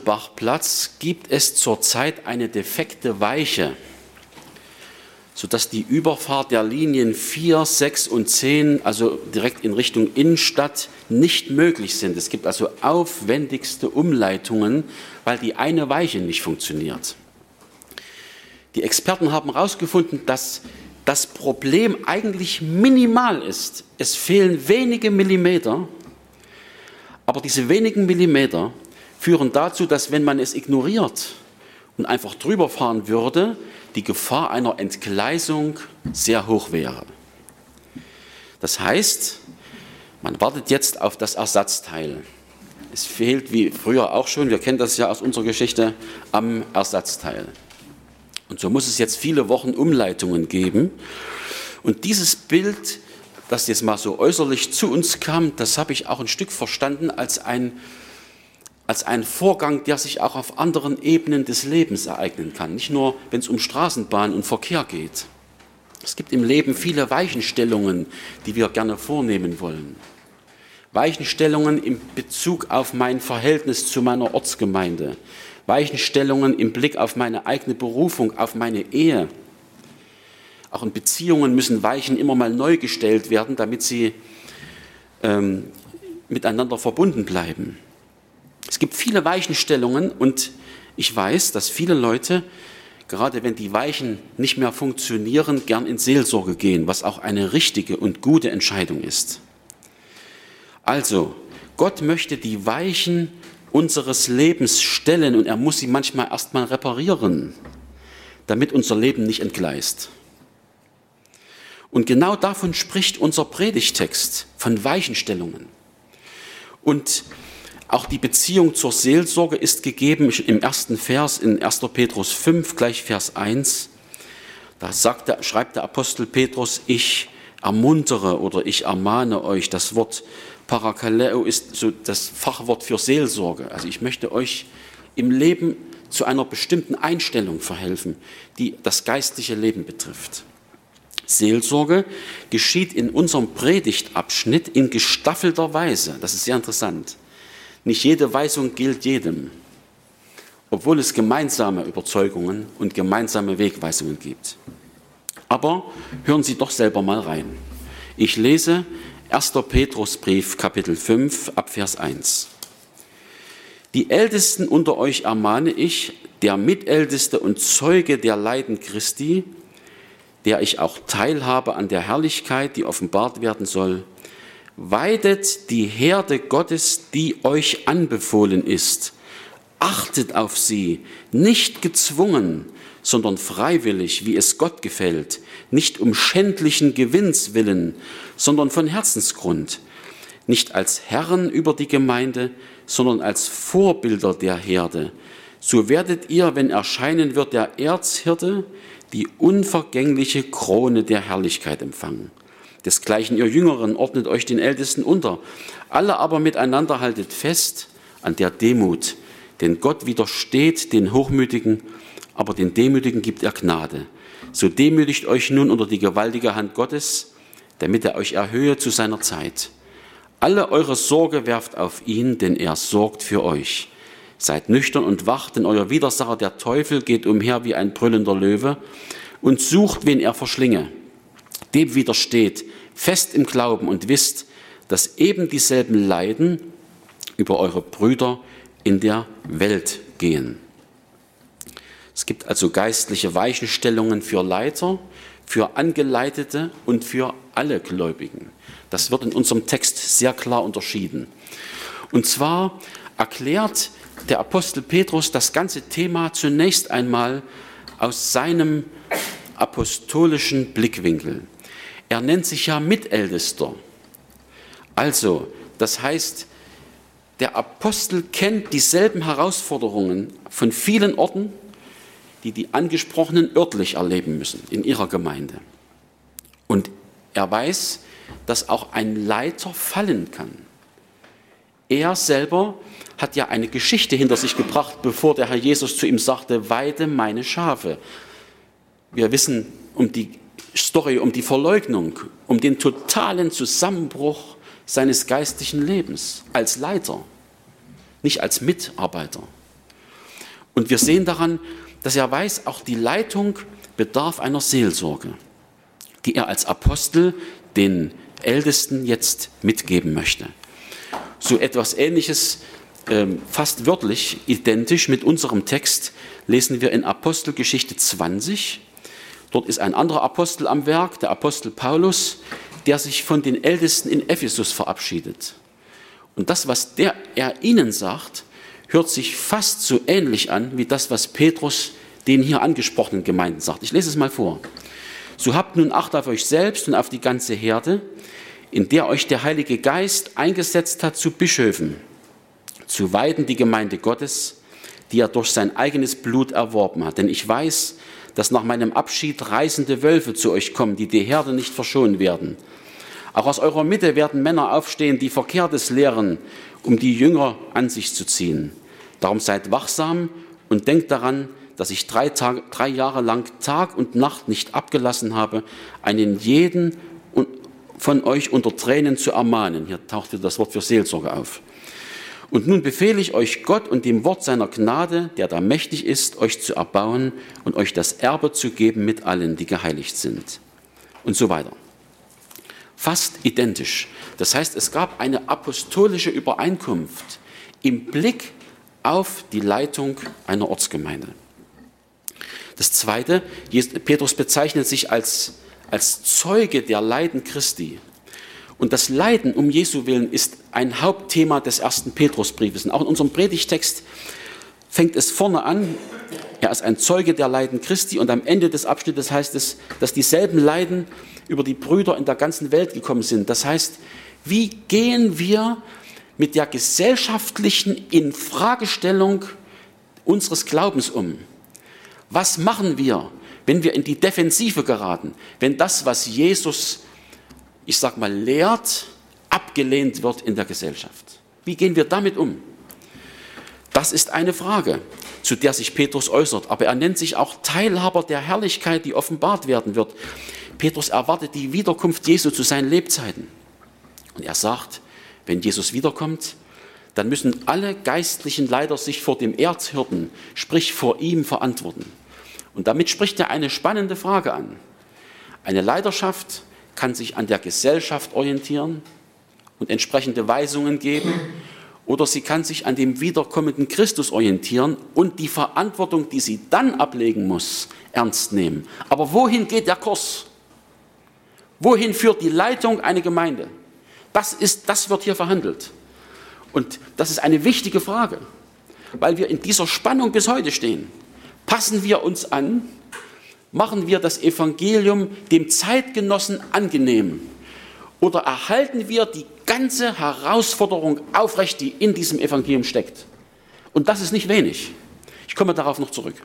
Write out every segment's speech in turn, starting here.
Mosebachplatz gibt es zurzeit eine defekte Weiche, sodass die Überfahrt der Linien 4, 6 und 10, also direkt in Richtung Innenstadt, nicht möglich sind. Es gibt also aufwendigste Umleitungen, weil die eine Weiche nicht funktioniert. Die Experten haben herausgefunden, dass das Problem eigentlich minimal ist. Es fehlen wenige Millimeter, aber diese wenigen Millimeter führen dazu, dass wenn man es ignoriert und einfach drüber fahren würde, die Gefahr einer Entgleisung sehr hoch wäre. Das heißt, man wartet jetzt auf das Ersatzteil. Es fehlt, wie früher auch schon, wir kennen das ja aus unserer Geschichte, am Ersatzteil. Und so muss es jetzt viele Wochen Umleitungen geben. Und dieses Bild, das jetzt mal so äußerlich zu uns kam, das habe ich auch ein Stück verstanden als ein Vorgang, der sich auch auf anderen Ebenen des Lebens ereignen kann. Nicht nur, wenn es um Straßenbahn und Verkehr geht. Es gibt im Leben viele Weichenstellungen, die wir gerne vornehmen wollen. Weichenstellungen in Bezug auf mein Verhältnis zu meiner Ortsgemeinde. Weichenstellungen im Blick auf meine eigene Berufung, auf meine Ehe. Auch in Beziehungen müssen Weichen immer mal neu gestellt werden, damit sie miteinander verbunden bleiben. Es gibt viele Weichenstellungen und ich weiß, dass viele Leute, gerade wenn die Weichen nicht mehr funktionieren, gern in Seelsorge gehen, was auch eine richtige und gute Entscheidung ist. Also, Gott möchte die Weichen unseres Lebens stellen und er muss sie manchmal erstmal reparieren, damit unser Leben nicht entgleist. Und genau davon spricht unser Predigtext, von Weichenstellungen. Und auch die Beziehung zur Seelsorge ist gegeben im ersten Vers in 1. Petrus 5, gleich Vers 1. Da schreibt der Apostel Petrus, ich ermuntere oder ich ermahne euch. Das Wort Parakaleo ist so das Fachwort für Seelsorge. Also ich möchte euch im Leben zu einer bestimmten Einstellung verhelfen, die das geistliche Leben betrifft. Seelsorge geschieht in unserem Predigtabschnitt in gestaffelter Weise. Das ist sehr interessant. Nicht jede Weisung gilt jedem, obwohl es gemeinsame Überzeugungen und gemeinsame Wegweisungen gibt. Aber hören Sie doch selber mal rein. Ich lese 1. Petrusbrief, Kapitel 5, ab Vers 1. Die Ältesten unter euch ermahne ich, der Mitälteste und Zeuge der Leiden Christi, der ich auch teilhabe an der Herrlichkeit, die offenbart werden soll, weidet die Herde Gottes, die euch anbefohlen ist. Achtet auf sie, nicht gezwungen, sondern freiwillig, wie es Gott gefällt, nicht um schändlichen Gewinns willen, sondern von Herzensgrund, nicht als Herren über die Gemeinde, sondern als Vorbilder der Herde. So werdet ihr, wenn erscheinen wird der Erzhirte, die unvergängliche Krone der Herrlichkeit empfangen. Desgleichen ihr Jüngeren ordnet euch den Ältesten unter. Alle aber miteinander haltet fest an der Demut, denn Gott widersteht den Hochmütigen, aber den Demütigen gibt er Gnade. So demütigt euch nun unter die gewaltige Hand Gottes, damit er euch erhöhe zu seiner Zeit. Alle eure Sorge werft auf ihn, denn er sorgt für euch. Seid nüchtern und wach, denn euer Widersacher, der Teufel, geht umher wie ein brüllender Löwe und sucht, wen er verschlinge. Dem widersteht fest im Glauben und wisst, dass eben dieselben Leiden über eure Brüder in der Welt gehen. Es gibt also geistliche Weichenstellungen für Leiter, für Angeleitete und für alle Gläubigen. Das wird in unserem Text sehr klar unterschieden. Und zwar erklärt der Apostel Petrus das ganze Thema zunächst einmal aus seinem apostolischen Blickwinkel. Er nennt sich ja Mitältester. Also, das heißt, der Apostel kennt dieselben Herausforderungen von vielen Orten, die Angesprochenen örtlich erleben müssen in ihrer Gemeinde. Und er weiß, dass auch ein Leiter fallen kann. Er selber hat ja eine Geschichte hinter sich gebracht, bevor der Herr Jesus zu ihm sagte, weide meine Schafe. Wir wissen um die Story, um die Verleugnung, um den totalen Zusammenbruch seines geistlichen Lebens als Leiter, nicht als Mitarbeiter. Und wir sehen daran, dass er weiß, auch die Leitung bedarf einer Seelsorge, die er als Apostel den Ältesten jetzt mitgeben möchte. So etwas Ähnliches, fast wörtlich identisch mit unserem Text, lesen wir in Apostelgeschichte 20. Dort ist ein anderer Apostel am Werk, der Apostel Paulus, der sich von den Ältesten in Ephesus verabschiedet. Und das, was er ihnen sagt, hört sich fast so ähnlich an wie das, was Petrus den hier angesprochenen Gemeinden sagt. Ich lese es mal vor. So habt nun Acht auf euch selbst und auf die ganze Herde, in der euch der Heilige Geist eingesetzt hat zu Bischöfen, zu weiden die Gemeinde Gottes, die er durch sein eigenes Blut erworben hat. Denn ich weiß, dass nach meinem Abschied reißende Wölfe zu euch kommen, die Herde nicht verschonen werden. Auch aus eurer Mitte werden Männer aufstehen, die Verkehrtes lehren, um die Jünger an sich zu ziehen. Darum seid wachsam und denkt daran, dass ich 3 Jahre lang Tag und Nacht nicht abgelassen habe, einen jeden von euch unter Tränen zu ermahnen. Hier taucht wieder das Wort für Seelsorge auf. Und nun befehle ich euch Gott und dem Wort seiner Gnade, der da mächtig ist, euch zu erbauen und euch das Erbe zu geben mit allen, die geheiligt sind. Und so weiter. Fast identisch. Das heißt, es gab eine apostolische Übereinkunft im Blick auf die Leitung einer Ortsgemeinde. Das Zweite, Petrus bezeichnet sich als Zeuge der Leiden Christi. Und das Leiden um Jesu Willen ist ein Hauptthema des 1. Petrusbriefes. Und auch in unserem Predigtext fängt es vorne an, er ist ein Zeuge der Leiden Christi und am Ende des Abschnittes heißt es, dass dieselben Leiden über die Brüder in der ganzen Welt gekommen sind. Das heißt, wie gehen wir mit der gesellschaftlichen Infragestellung unseres Glaubens um? Was machen wir, wenn wir in die Defensive geraten, wenn das, was Jesus, ich sag mal, lehrt, abgelehnt wird in der Gesellschaft? Wie gehen wir damit um? Das ist eine Frage, zu der sich Petrus äußert, aber er nennt sich auch Teilhaber der Herrlichkeit, die offenbart werden wird. Petrus erwartet die Wiederkunft Jesu zu seinen Lebzeiten. Und er sagt, wenn Jesus wiederkommt, dann müssen alle geistlichen Leiter sich vor dem Erzhirten, sprich vor ihm, verantworten. Und damit spricht er eine spannende Frage an. Eine Leiterschaft kann sich an der Gesellschaft orientieren und entsprechende Weisungen geben, oder sie kann sich an dem wiederkommenden Christus orientieren und die Verantwortung, die sie dann ablegen muss, ernst nehmen. Aber wohin geht der Kurs? Wohin führt die Leitung eine Gemeinde? Das wird hier verhandelt. Und das ist eine wichtige Frage, weil wir in dieser Spannung bis heute stehen. Passen wir uns an? Machen wir das Evangelium dem Zeitgenossen angenehm? Oder erhalten wir die ganze Herausforderung aufrecht, die in diesem Evangelium steckt? Und das ist nicht wenig. Ich komme darauf noch zurück.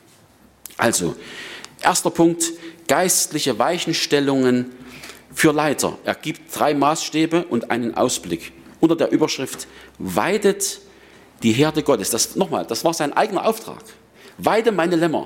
Also, erster Punkt, geistliche Weichenstellungen für Leiter. Er gibt 3 Maßstäbe und einen Ausblick unter der Überschrift weidet die Herde Gottes. Das war sein eigener Auftrag. Weide meine Lämmer.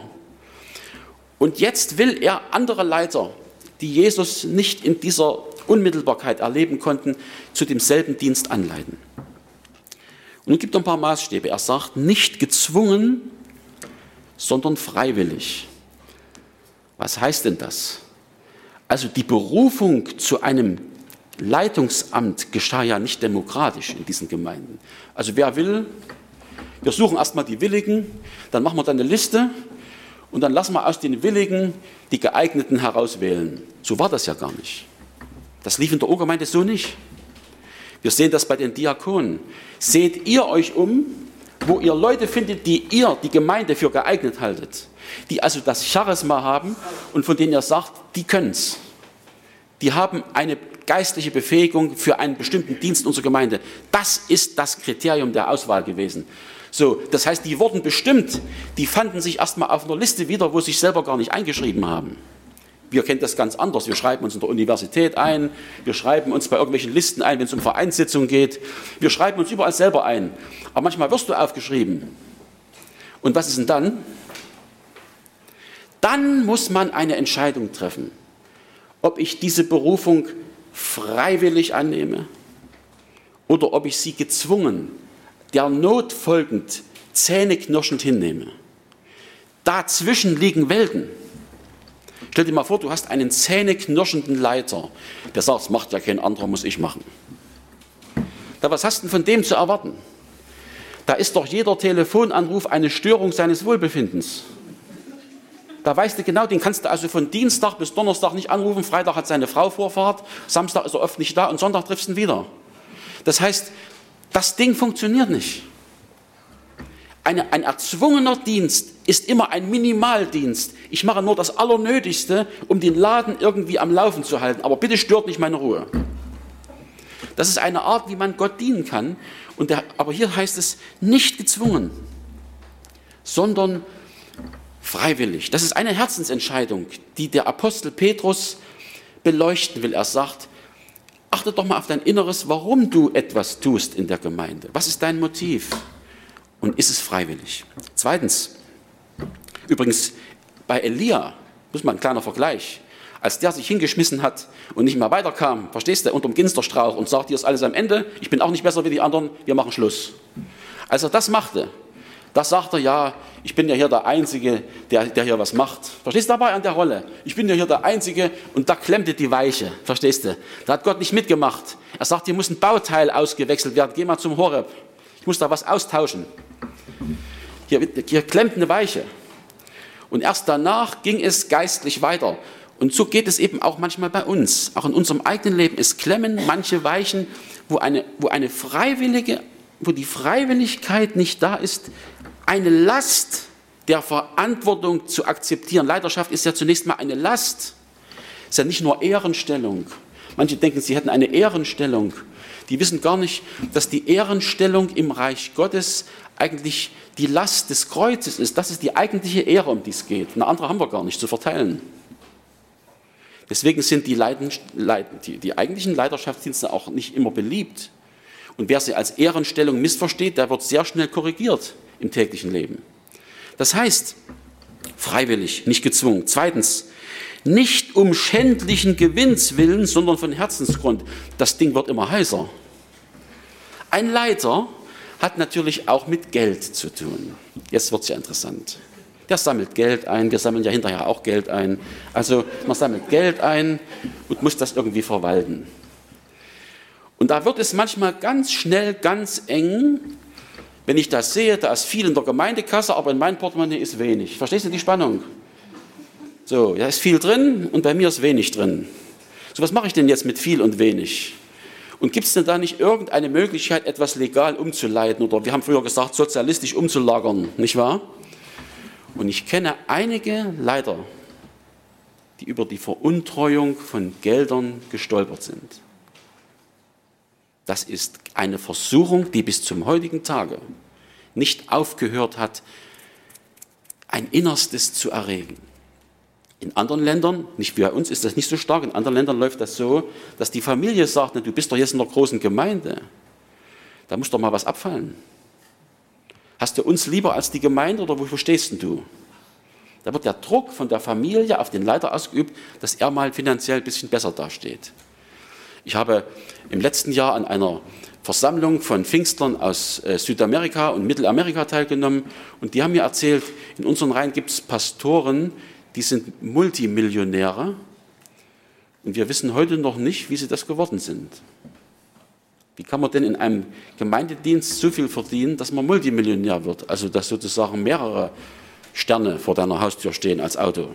Und jetzt will er andere Leiter, die Jesus nicht in dieser Unmittelbarkeit erleben konnten, zu demselben Dienst anleiten. Und er gibt ein paar Maßstäbe. Er sagt, nicht gezwungen, sondern freiwillig. Was heißt denn das? Also die Berufung zu einem Leitungsamt geschah ja nicht demokratisch in diesen Gemeinden. Also wer will, wir suchen erstmal die Willigen, dann machen wir dann eine Liste und dann lassen wir aus den Willigen die Geeigneten herauswählen. So war das ja gar nicht. Das lief in der Urgemeinde so nicht. Wir sehen das bei den Diakonen. Seht ihr euch um, wo ihr Leute findet, die ihr, die Gemeinde, für geeignet haltet, die also das Charisma haben und von denen ihr sagt, die können's. Die haben eine geistliche Befähigung für einen bestimmten Dienst unserer Gemeinde. Das ist das Kriterium der Auswahl gewesen. So, das heißt, die wurden bestimmt, die fanden sich erstmal auf einer Liste wieder, wo sie sich selber gar nicht eingeschrieben haben. Wir kennen das ganz anders. Wir schreiben uns in der Universität ein, wir schreiben uns bei irgendwelchen Listen ein, wenn es um Vereinssitzungen geht. Wir schreiben uns überall selber ein. Aber manchmal wirst du aufgeschrieben. Und was ist denn dann? Dann muss man eine Entscheidung treffen, ob ich diese Berufung freiwillig annehme oder ob ich sie gezwungen, der Not folgend, zähneknirschend hinnehme. Dazwischen liegen Welten. Stell dir mal vor, du hast einen zähneknirschenden Leiter, der sagt, das macht ja kein anderer, muss ich machen. Da, was hast du denn von dem zu erwarten? Da ist doch jeder Telefonanruf eine Störung seines Wohlbefindens. Da weißt du genau, den kannst du also von Dienstag bis Donnerstag nicht anrufen, Freitag hat seine Frau Vorfahrt, Samstag ist er oft nicht da und Sonntag triffst du ihn wieder. Das heißt, das Ding funktioniert nicht. Ein erzwungener Dienst ist immer ein Minimaldienst. Ich mache nur das Allernötigste, um den Laden irgendwie am Laufen zu halten, aber bitte stört nicht meine Ruhe. Das ist eine Art, wie man Gott dienen kann. Aber hier heißt es nicht gezwungen, sondern freiwillig. Das ist eine Herzensentscheidung, die der Apostel Petrus beleuchten will. Er sagt, achte doch mal auf dein Inneres, warum du etwas tust in der Gemeinde. Was ist dein Motiv? Und ist es freiwillig? Zweitens, übrigens bei Elia, muss mal ein kleiner Vergleich, als der sich hingeschmissen hat und nicht mehr weiterkam, verstehst du, unterm Ginsterstrauch und sagt, hier ist alles am Ende, ich bin auch nicht besser wie die anderen, wir machen Schluss. Als er das machte, da sagt er, ja, ich bin ja hier der Einzige, der hier was macht. Verstehst du, dabei an der Rolle? Ich bin ja hier der Einzige und da klemmte die Weiche, verstehst du? Da hat Gott nicht mitgemacht. Er sagt, hier muss ein Bauteil ausgewechselt werden, geh mal zum Horeb, ich muss da was austauschen. Hier klemmt eine Weiche. Und erst danach ging es geistlich weiter. Und so geht es eben auch manchmal bei uns. Auch in unserem eigenen Leben. Es klemmen manche Weichen, wo die Freiwilligkeit nicht da ist, eine Last der Verantwortung zu akzeptieren. Leiterschaft ist ja zunächst mal eine Last. Ist ja nicht nur Ehrenstellung. Manche denken, sie hätten eine Ehrenstellung. Die wissen gar nicht, dass die Ehrenstellung im Reich Gottes eigentlich die Last des Kreuzes ist. Das ist die eigentliche Ehre, um die es geht. Eine andere haben wir gar nicht zu verteilen. Deswegen sind die eigentlichen Leiterschaftsdienste auch nicht immer beliebt. Und wer sie als Ehrenstellung missversteht, der wird sehr schnell korrigiert im täglichen Leben. Das heißt, freiwillig, nicht gezwungen. Zweitens, nicht um schändlichen Gewinns willen, sondern von Herzensgrund. Das Ding wird immer heißer. Ein Leiter hat natürlich auch mit Geld zu tun. Jetzt wird es ja interessant. Der sammelt Geld ein, wir sammeln ja hinterher auch Geld ein. Also man sammelt Geld ein und muss das irgendwie verwalten. Und da wird es manchmal ganz schnell ganz eng, wenn ich das sehe, da ist viel in der Gemeindekasse, aber in meinem Portemonnaie ist wenig. Verstehst du die Spannung? So, da ist viel drin und bei mir ist wenig drin. So, was mache ich denn jetzt mit viel und wenig? Und gibt es denn da nicht irgendeine Möglichkeit, etwas legal umzuleiten? Oder wir haben früher gesagt, sozialistisch umzulagern, nicht wahr? Und ich kenne einige Leiter, die über die Veruntreuung von Geldern gestolpert sind. Das ist eine Versuchung, die bis zum heutigen Tage nicht aufgehört hat, ein Innerstes zu erregen. In anderen Ländern, nicht wie bei uns, ist das nicht so stark. In anderen Ländern läuft das so, dass die Familie sagt, du bist doch jetzt in einer großen Gemeinde, da muss doch mal was abfallen. Hast du uns lieber als die Gemeinde oder wofür stehst denn du? Da wird der Druck von der Familie auf den Leiter ausgeübt, dass er mal finanziell ein bisschen besser dasteht. Ich habe im letzten Jahr an einer Versammlung von Pfingstlern aus Südamerika und Mittelamerika teilgenommen und die haben mir erzählt, in unseren Reihen gibt es Pastoren, die sind Multimillionäre und wir wissen heute noch nicht, wie sie das geworden sind. Wie kann man denn in einem Gemeindedienst so viel verdienen, dass man Multimillionär wird? Also dass sozusagen mehrere Sterne vor deiner Haustür stehen als Auto.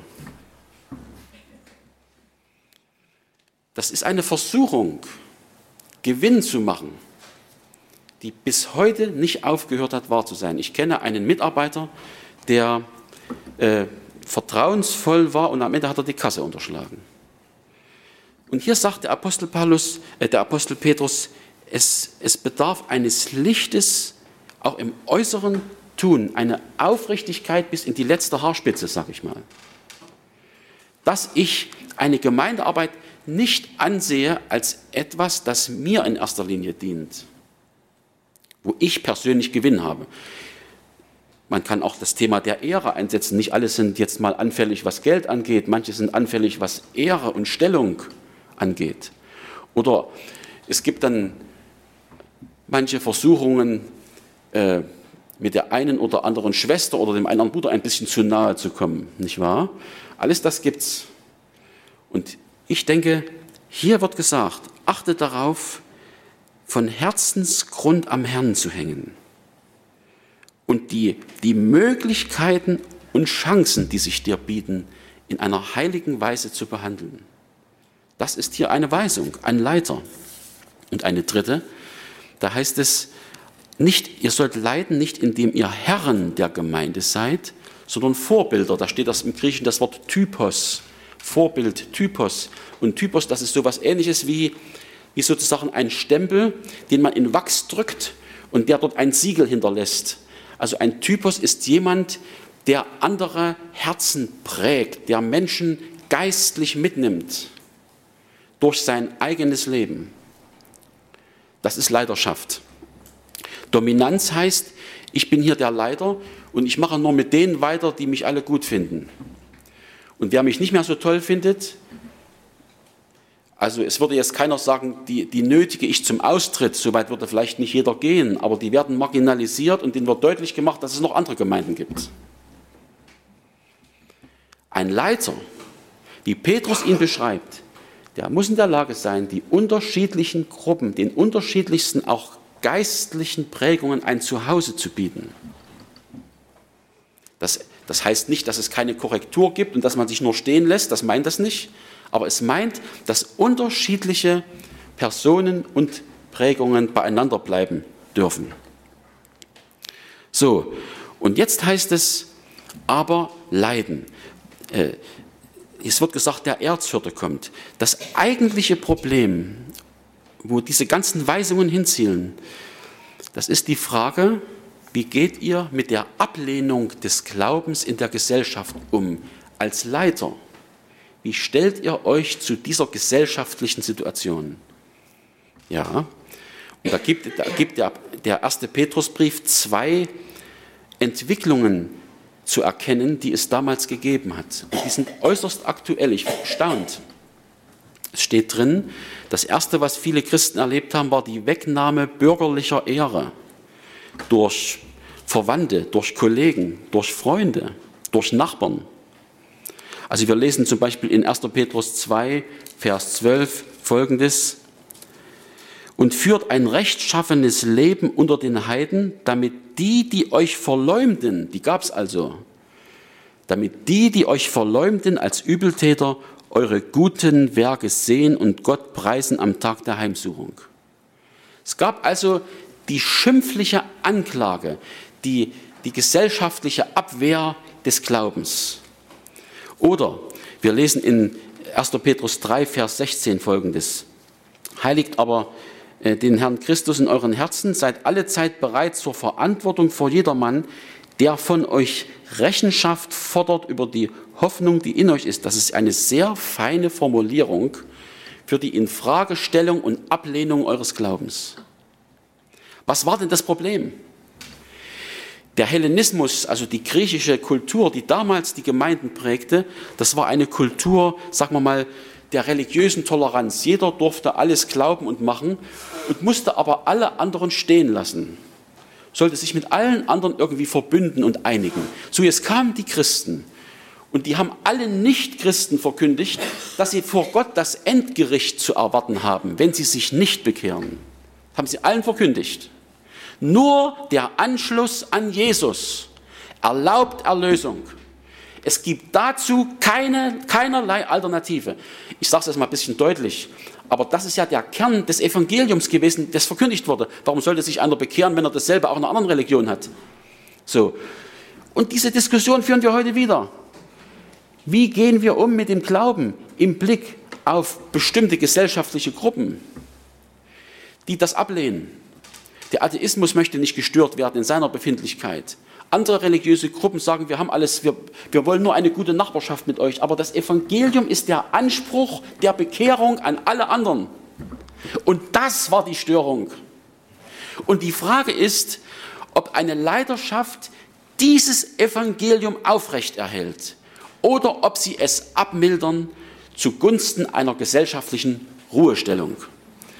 Das ist eine Versuchung, Gewinn zu machen, die bis heute nicht aufgehört hat, wahr zu sein. Ich kenne einen Mitarbeiter, der vertrauensvoll war und am Ende hat er die Kasse unterschlagen. Und hier sagt der Apostel Petrus, es bedarf eines Lichtes, auch im äußeren Tun, eine Aufrichtigkeit bis in die letzte Haarspitze, sag ich mal. Dass ich eine Gemeindearbeit nicht ansehe als etwas, das mir in erster Linie dient, wo ich persönlich Gewinn habe. Man kann auch das Thema der Ehre einsetzen. Nicht alle sind jetzt mal anfällig, was Geld angeht. Manche sind anfällig, was Ehre und Stellung angeht. Oder es gibt dann manche Versuchungen, mit der einen oder anderen Schwester oder dem einen Bruder ein bisschen zu nahe zu kommen, nicht wahr? Alles das gibt's. Und ich denke, hier wird gesagt, achte darauf, von Herzensgrund am Herrn zu hängen und die Möglichkeiten und Chancen, die sich dir bieten, in einer heiligen Weise zu behandeln. Das ist hier eine Weisung, ein Leiter. Und eine dritte, da heißt es, nicht, ihr sollt leiden, nicht indem ihr Herren der Gemeinde seid, sondern Vorbilder. Da steht das im Griechischen das Wort Typos, Vorbild, Typos. Und Typos, das ist so etwas Ähnliches wie sozusagen ein Stempel, den man in Wachs drückt und der dort ein Siegel hinterlässt. Also ein Typos ist jemand, der andere Herzen prägt, der Menschen geistlich mitnimmt durch sein eigenes Leben. Das ist Leiterschaft. Dominanz heißt, ich bin hier der Leiter und ich mache nur mit denen weiter, die mich alle gut finden. Und wer mich nicht mehr so toll findet, also es würde jetzt keiner sagen, die nötige ich zum Austritt, so weit würde vielleicht nicht jeder gehen, aber die werden marginalisiert und denen wird deutlich gemacht, dass es noch andere Gemeinden gibt. Ein Leiter, wie Petrus ihn beschreibt, der muss in der Lage sein, die unterschiedlichen Gruppen, den unterschiedlichsten auch geistlichen Prägungen ein Zuhause zu bieten. Das heißt nicht, dass es keine Korrektur gibt und dass man sich nur stehen lässt, das meint das nicht. Aber es meint, dass unterschiedliche Personen und Prägungen beieinander bleiben dürfen. So, und jetzt heißt es aber leiden. Es wird gesagt, der Erzhirte kommt. Das eigentliche Problem, wo diese ganzen Weisungen hinzielen, das ist die Frage, wie geht ihr mit der Ablehnung des Glaubens in der Gesellschaft um als Leiter? Wie stellt ihr euch zu dieser gesellschaftlichen Situation? Ja, und da gibt der erste Petrusbrief 2 Entwicklungen zu erkennen, die es damals gegeben hat. Und die sind äußerst aktuell. Ich bin erstaunt. Es steht drin, das Erste, was viele Christen erlebt haben, war die Wegnahme bürgerlicher Ehre durch Verwandte, durch Kollegen, durch Freunde, durch Nachbarn. Also wir lesen zum Beispiel in 1. Petrus 2, Vers 12 Folgendes: Und führt ein rechtschaffenes Leben unter den Heiden, damit die euch verleumden, die gab es also, damit die euch verleumden als Übeltäter, eure guten Werke sehen und Gott preisen am Tag der Heimsuchung. Es gab also die schimpfliche Anklage, die gesellschaftliche Abwehr des Glaubens. Oder wir lesen in 1. Petrus 3, Vers 16 Folgendes: Heiligt aber den Herrn Christus in euren Herzen, seid alle Zeit bereit zur Verantwortung vor jedermann, der von euch Rechenschaft fordert über die Hoffnung, die in euch ist. Das ist eine sehr feine Formulierung für die Infragestellung und Ablehnung eures Glaubens. Was war denn das Problem? Der Hellenismus, also die griechische Kultur, die damals die Gemeinden prägte, das war eine Kultur, sagen wir mal, der religiösen Toleranz. Jeder durfte alles glauben und machen und musste aber alle anderen stehen lassen. Sollte sich mit allen anderen irgendwie verbünden und einigen. So, jetzt kamen die Christen und die haben alle Nicht-Christen verkündigt, dass sie vor Gott das Endgericht zu erwarten haben, wenn sie sich nicht bekehren. Das haben sie allen verkündigt. Nur der Anschluss an Jesus erlaubt Erlösung. Es gibt dazu keinerlei Alternative. Ich sage es jetzt mal ein bisschen deutlich, aber das ist ja der Kern des Evangeliums gewesen, das verkündigt wurde. Warum sollte sich einer bekehren, wenn er dasselbe auch in einer anderen Religion hat? So. Und diese Diskussion führen wir heute wieder. Wie gehen wir um mit dem Glauben im Blick auf bestimmte gesellschaftliche Gruppen, die das ablehnen? Der Atheismus möchte nicht gestört werden in seiner Befindlichkeit. Andere religiöse Gruppen sagen, wir haben alles, wir wollen nur eine gute Nachbarschaft mit euch. Aber das Evangelium ist der Anspruch der Bekehrung an alle anderen. Und das war die Störung. Und die Frage ist, ob eine Leiterschaft dieses Evangelium aufrechterhält oder ob sie es abmildern zugunsten einer gesellschaftlichen Ruhestellung.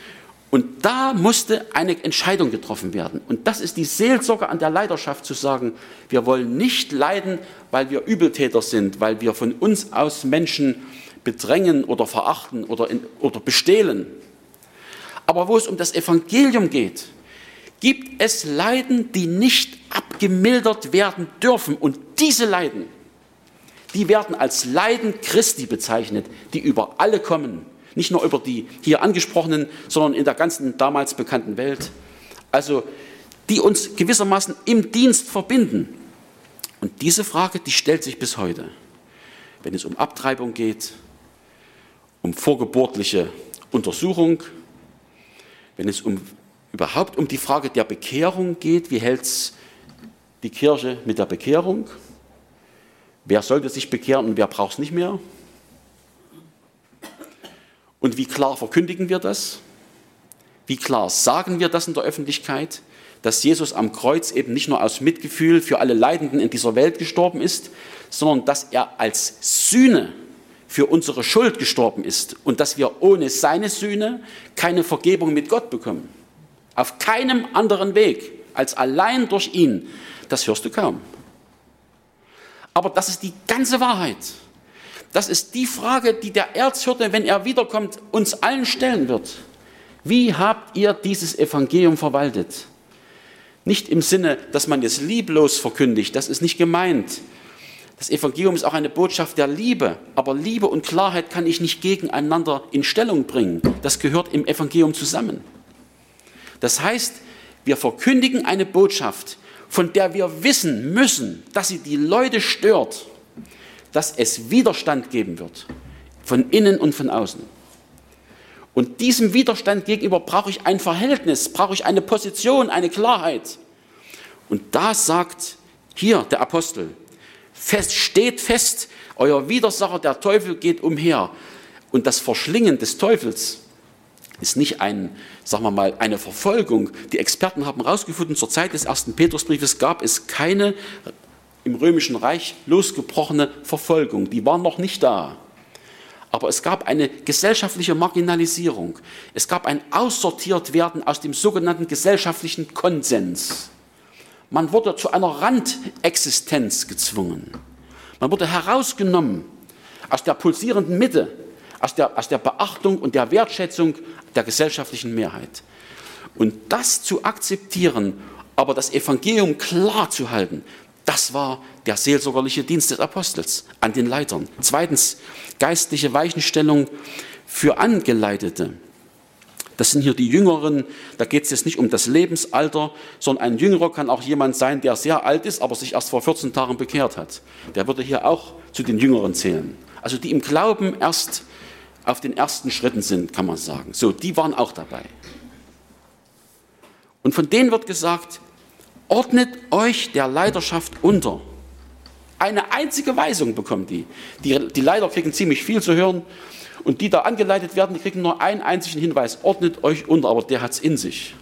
Und da musste eine Entscheidung getroffen werden. Und das ist die Seelsorge an der Leiterschaft, zu sagen, wir wollen nicht leiden, weil wir Übeltäter sind, weil wir von uns aus Menschen bedrängen oder verachten oder bestehlen. Aber wo es um das Evangelium geht, gibt es Leiden, die nicht abgemildert werden dürfen. Und diese Leiden, die werden als Leiden Christi bezeichnet, die über alle kommen. Nicht nur über die hier angesprochenen, sondern in der ganzen damals bekannten Welt. Also die uns gewissermaßen im Dienst verbinden. Und diese Frage, die stellt sich bis heute. Wenn es um Abtreibung geht, um vorgeburtliche Untersuchung, wenn es überhaupt um die Frage der Bekehrung geht, wie hält es die Kirche mit der Bekehrung? Wer sollte sich bekehren und wer braucht es nicht mehr? Und wie klar verkündigen wir das? Wie klar sagen wir das in der Öffentlichkeit, dass Jesus am Kreuz eben nicht nur aus Mitgefühl für alle Leidenden in dieser Welt gestorben ist, sondern dass er als Sühne für unsere Schuld gestorben ist und dass wir ohne seine Sühne keine Vergebung mit Gott bekommen. Auf keinem anderen Weg als allein durch ihn. Das hörst du kaum. Aber das ist die ganze Wahrheit. Das ist die Frage, die der Erzhirte, wenn er wiederkommt, uns allen stellen wird. Wie habt ihr dieses Evangelium verwaltet? Nicht im Sinne, dass man es lieblos verkündigt, das ist nicht gemeint. Das Evangelium ist auch eine Botschaft der Liebe, aber Liebe und Klarheit kann ich nicht gegeneinander in Stellung bringen. Das gehört im Evangelium zusammen. Das heißt, wir verkündigen eine Botschaft, von der wir wissen müssen, dass sie die Leute stört, dass es Widerstand geben wird, von innen und von außen. Und diesem Widerstand gegenüber brauche ich ein Verhältnis, brauche ich eine Position, eine Klarheit. Und da sagt hier der Apostel, steht fest, euer Widersacher, der Teufel, geht umher. Und das Verschlingen des Teufels ist nicht eine Verfolgung. Die Experten haben herausgefunden, zur Zeit des 1. Petrusbriefes gab es keine im Römischen Reich losgebrochene Verfolgung. Die waren noch nicht da. Aber es gab eine gesellschaftliche Marginalisierung. Es gab ein Aussortiertwerden aus dem sogenannten gesellschaftlichen Konsens. Man wurde zu einer Randexistenz gezwungen. Man wurde herausgenommen aus der pulsierenden Mitte, aus der Beachtung und der Wertschätzung der gesellschaftlichen Mehrheit. Und das zu akzeptieren, aber das Evangelium klar zu halten, das war der seelsorgerliche Dienst des Apostels an den Leitern. Zweitens, geistliche Weichenstellung für Angeleitete. Das sind hier die Jüngeren, da geht es jetzt nicht um das Lebensalter, sondern ein Jüngerer kann auch jemand sein, der sehr alt ist, aber sich erst vor 14 Tagen bekehrt hat. Der würde hier auch zu den Jüngeren zählen. Also die im Glauben erst auf den ersten Schritten sind, kann man sagen. So, die waren auch dabei. Und von denen wird gesagt, ordnet euch der Leiterschaft unter. Eine einzige Weisung bekommen die. Die Leiter kriegen ziemlich viel zu hören und die da angeleitet werden, die kriegen nur einen einzigen Hinweis, ordnet euch unter, aber der hat es in sich.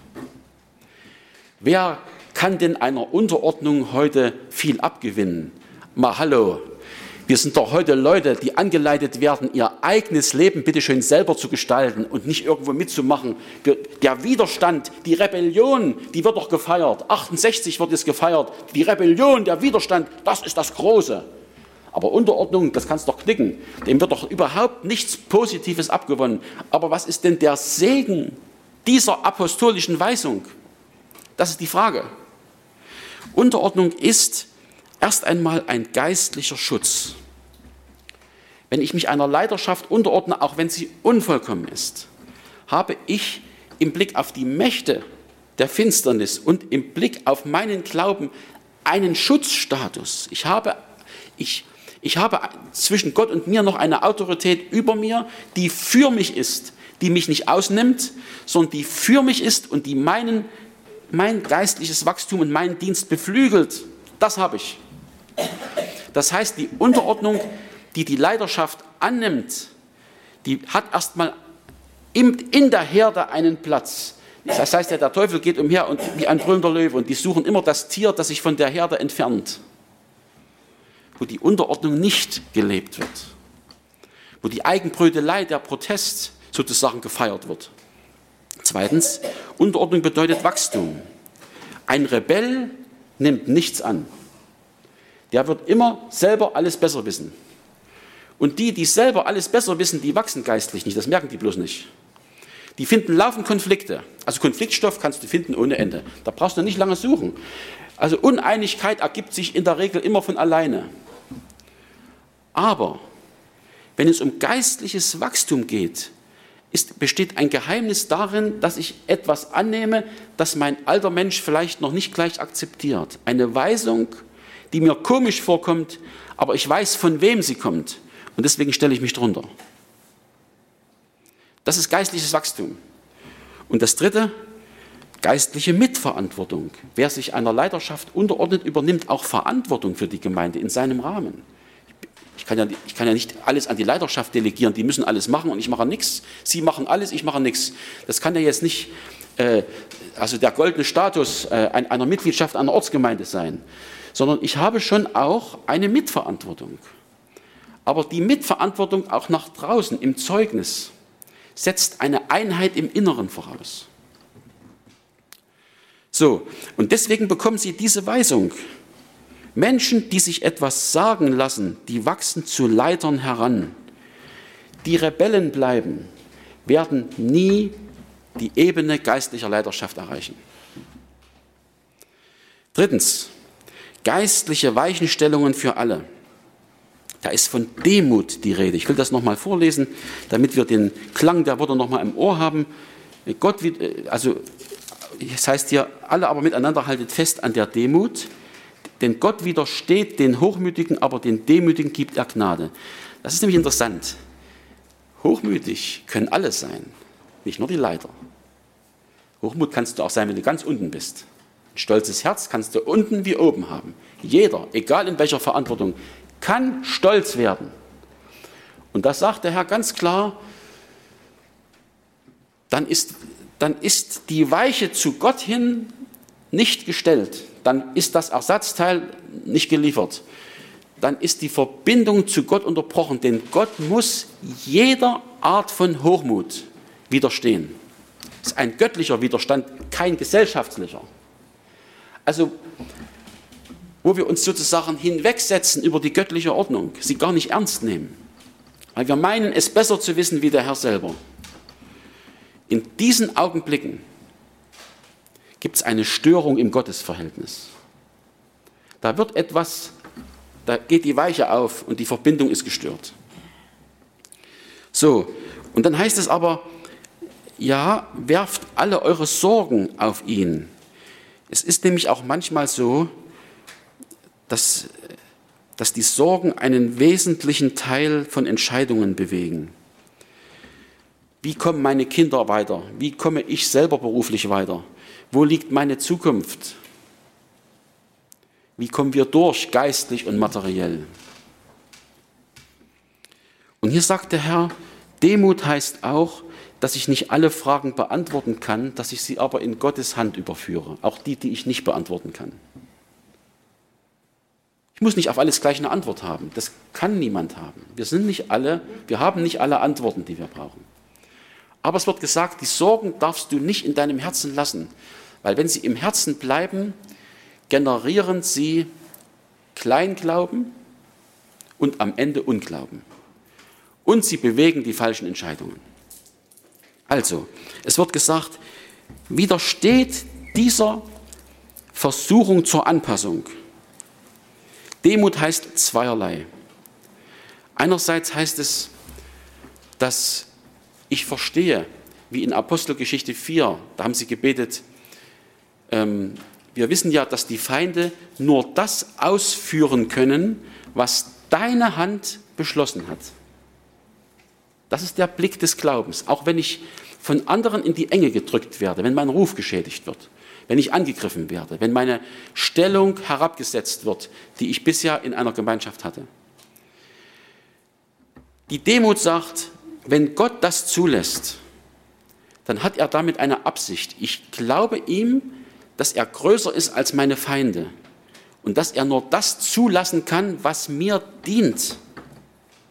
Wer kann denn einer Unterordnung heute viel abgewinnen? Mal hallo. Wir sind doch heute Leute, die angeleitet werden, ihr eigenes Leben bitteschön selber zu gestalten und nicht irgendwo mitzumachen. Der Widerstand, die Rebellion, die wird doch gefeiert. 68 wird es gefeiert. Die Rebellion, der Widerstand, das ist das Große. Aber Unterordnung, das kannst du doch knicken. Dem wird doch überhaupt nichts Positives abgewonnen. Aber was ist denn der Segen dieser apostolischen Weisung? Das ist die Frage. Unterordnung ist erst einmal ein geistlicher Schutz. Wenn ich mich einer Leiterschaft unterordne, auch wenn sie unvollkommen ist, habe ich im Blick auf die Mächte der Finsternis und im Blick auf meinen Glauben einen Schutzstatus. Ich habe zwischen Gott und mir noch eine Autorität über mir, die für mich ist, die mich nicht ausnimmt, sondern die für mich ist und die mein geistliches Wachstum und meinen Dienst beflügelt. Das habe ich. Das heißt, die Unterordnung, die die Leiterschaft annimmt, die hat erstmal in der Herde einen Platz. Das heißt, der Teufel geht umher und wie ein brüllender Löwe und die suchen immer das Tier, das sich von der Herde entfernt. Wo die Unterordnung nicht gelebt wird. Wo die Eigenbrötelei, der Protest sozusagen gefeiert wird. Zweitens, Unterordnung bedeutet Wachstum. Ein Rebell nimmt nichts an. Der wird immer selber alles besser wissen. Und die selber alles besser wissen, die wachsen geistlich nicht, das merken die bloß nicht. Die finden laufend Konflikte. Also Konfliktstoff kannst du finden ohne Ende. Da brauchst du nicht lange suchen. Also Uneinigkeit ergibt sich in der Regel immer von alleine. Aber wenn es um geistliches Wachstum geht, besteht ein Geheimnis darin, dass ich etwas annehme, das mein alter Mensch vielleicht noch nicht gleich akzeptiert. Eine Weisung, die mir komisch vorkommt, aber ich weiß, von wem sie kommt. Und deswegen stelle ich mich drunter. Das ist geistliches Wachstum. Und das Dritte, geistliche Mitverantwortung. Wer sich einer Leiterschaft unterordnet, übernimmt auch Verantwortung für die Gemeinde in seinem Rahmen. Ich kann ja nicht alles an die Leiterschaft delegieren, die müssen alles machen und ich mache nichts. Sie machen alles, ich mache nichts. Das kann ja jetzt nicht also der goldene Status einer Mitgliedschaft einer Ortsgemeinde sein, sondern ich habe schon auch eine Mitverantwortung. Aber die Mitverantwortung auch nach draußen im Zeugnis setzt eine Einheit im Inneren voraus. So, und deswegen bekommen Sie diese Weisung. Menschen, die sich etwas sagen lassen, die wachsen zu Leitern heran. Die Rebellen bleiben, werden nie die Ebene geistlicher Leiterschaft erreichen. Drittens, geistliche Weichenstellungen für alle. Da ist von Demut die Rede. Ich will das nochmal vorlesen, damit wir den Klang der Worte nochmal im Ohr haben. Es heißt hier, alle aber miteinander haltet fest an der Demut, denn Gott widersteht den Hochmütigen, aber den Demütigen gibt er Gnade. Das ist nämlich interessant. Hochmütig können alle sein, nicht nur die Leiter. Hochmut kannst du auch sein, wenn du ganz unten bist. Ein stolzes Herz kannst du unten wie oben haben. Jeder, egal in welcher Verantwortung, kann stolz werden. Und das sagt der Herr ganz klar, dann ist die Weiche zu Gott hin nicht gestellt. Dann ist das Ersatzteil nicht geliefert. Dann ist die Verbindung zu Gott unterbrochen, denn Gott muss jeder Art von Hochmut widerstehen. Das ist ein göttlicher Widerstand, kein gesellschaftlicher. Also wo wir uns sozusagen hinwegsetzen über die göttliche Ordnung, sie gar nicht ernst nehmen, weil wir meinen, es besser zu wissen wie der Herr selber. In diesen Augenblicken gibt es eine Störung im Gottesverhältnis. Da geht die Weiche auf und die Verbindung ist gestört. So, und dann heißt es aber, ja, werft alle eure Sorgen auf ihn. Es ist nämlich auch manchmal so, dass die Sorgen einen wesentlichen Teil von Entscheidungen bewegen. Wie kommen meine Kinder weiter? Wie komme ich selber beruflich weiter? Wo liegt meine Zukunft? Wie kommen wir durch, geistlich und materiell? Und hier sagt der Herr, Demut heißt auch, dass ich nicht alle Fragen beantworten kann, dass ich sie aber in Gottes Hand überführe, auch die ich nicht beantworten kann. Ich muss nicht auf alles gleich eine Antwort haben. Das kann niemand haben. Wir haben nicht alle Antworten, die wir brauchen. Aber es wird gesagt, die Sorgen darfst du nicht in deinem Herzen lassen, weil wenn sie im Herzen bleiben, generieren sie Kleinglauben und am Ende Unglauben. Und sie bewegen die falschen Entscheidungen. Also, es wird gesagt, widersteht dieser Versuchung zur Anpassung. Demut heißt zweierlei. Einerseits heißt es, dass ich verstehe, wie in Apostelgeschichte 4, da haben sie gebetet, wir wissen ja, dass die Feinde nur das ausführen können, was deine Hand beschlossen hat. Das ist der Blick des Glaubens. Auch wenn ich von anderen in die Enge gedrückt werde, wenn mein Ruf geschädigt wird, wenn ich angegriffen werde, wenn meine Stellung herabgesetzt wird, die ich bisher in einer Gemeinschaft hatte. Die Demut sagt, wenn Gott das zulässt, dann hat er damit eine Absicht. Ich glaube ihm, dass er größer ist als meine Feinde und dass er nur das zulassen kann, was mir dient.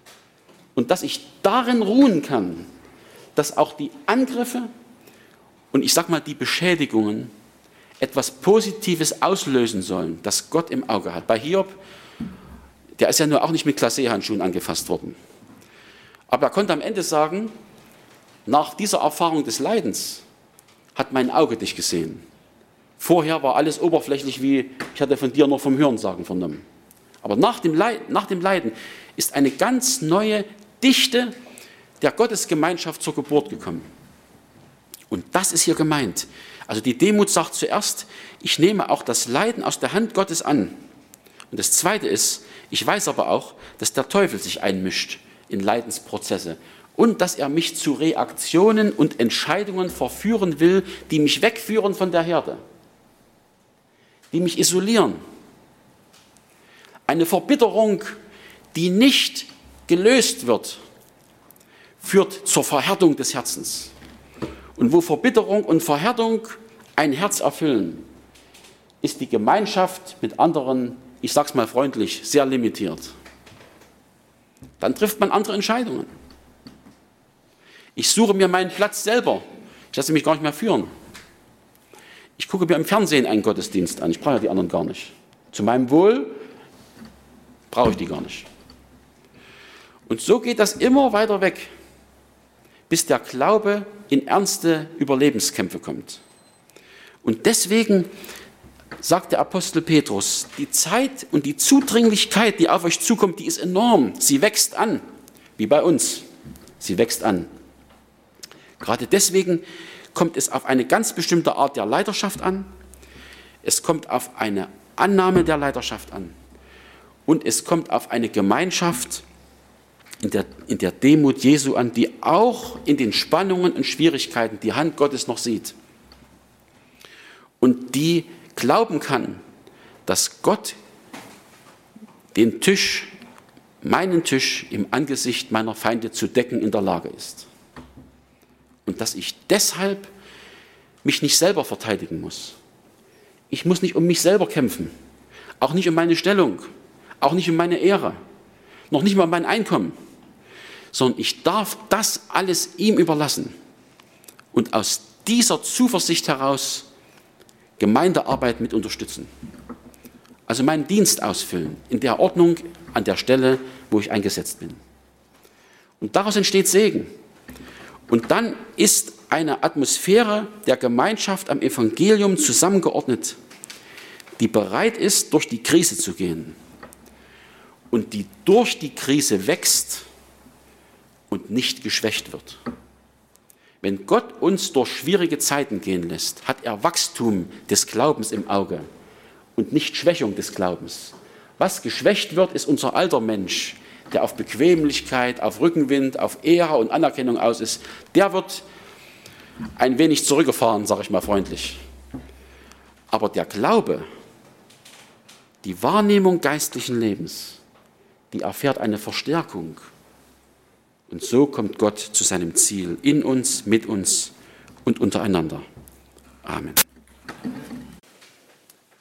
Und dass ich darin ruhen kann, dass auch die Angriffe und ich sage mal, die Beschädigungen etwas Positives auslösen sollen, das Gott im Auge hat. Bei Hiob, der ist ja nur auch nicht mit Glacé-Handschuhen angefasst worden. Aber er konnte am Ende sagen, nach dieser Erfahrung des Leidens hat mein Auge dich gesehen. Vorher war alles oberflächlich, wie ich hatte von dir nur vom Hörensagen vernommen. Aber nach dem Leiden ist eine ganz neue Dichte der Gottesgemeinschaft zur Geburt gekommen. Und das ist hier gemeint. Also die Demut sagt zuerst, ich nehme auch das Leiden aus der Hand Gottes an. Und das Zweite ist, ich weiß aber auch, dass der Teufel sich einmischt in Leidensprozesse und dass er mich zu Reaktionen und Entscheidungen verführen will, die mich wegführen von der Herde, die mich isolieren. Eine Verbitterung, die nicht gelöst wird, führt zur Verhärtung des Herzens. Und wo Verbitterung und Verhärtung ein Herz erfüllen, ist die Gemeinschaft mit anderen, ich sage es mal freundlich, sehr limitiert. Dann trifft man andere Entscheidungen. Ich suche mir meinen Platz selber. Ich lasse mich gar nicht mehr führen. Ich gucke mir im Fernsehen einen Gottesdienst an. Ich brauche ja die anderen gar nicht. Zu meinem Wohl brauche ich die gar nicht. Und so geht das immer weiter weg, bis der Glaube in ernste Überlebenskämpfe kommt. Und deswegen sagt der Apostel Petrus, die Zeit und die Zudringlichkeit, die auf euch zukommt, die ist enorm. Sie wächst an, wie bei uns. Sie wächst an. Gerade deswegen kommt es auf eine ganz bestimmte Art der Leiterschaft an. Es kommt auf eine Annahme der Leiterschaft an. Und es kommt auf eine Gemeinschaft in der Demut Jesu an, die auch in den Spannungen und Schwierigkeiten die Hand Gottes noch sieht. Und die glauben kann, dass Gott den Tisch, meinen Tisch im Angesicht meiner Feinde zu decken in der Lage ist. Und dass ich deshalb mich nicht selber verteidigen muss. Ich muss nicht um mich selber kämpfen, auch nicht um meine Stellung, auch nicht um meine Ehre, noch nicht mal um mein Einkommen, sondern ich darf das alles ihm überlassen und aus dieser Zuversicht heraus Gemeindearbeit mit unterstützen. Also meinen Dienst ausfüllen, in der Ordnung, an der Stelle, wo ich eingesetzt bin. Und daraus entsteht Segen. Und dann ist eine Atmosphäre der Gemeinschaft am Evangelium zusammengeordnet, die bereit ist, durch die Krise zu gehen und die durch die Krise wächst und nicht geschwächt wird. Wenn Gott uns durch schwierige Zeiten gehen lässt, hat er Wachstum des Glaubens im Auge und nicht Schwächung des Glaubens. Was geschwächt wird, ist unser alter Mensch, der auf Bequemlichkeit, auf Rückenwind, auf Ehre und Anerkennung aus ist. Der wird ein wenig zurückgefahren, sage ich mal freundlich. Aber der Glaube, die Wahrnehmung geistlichen Lebens, die erfährt eine Verstärkung. Und so kommt Gott zu seinem Ziel, in uns, mit uns und untereinander. Amen.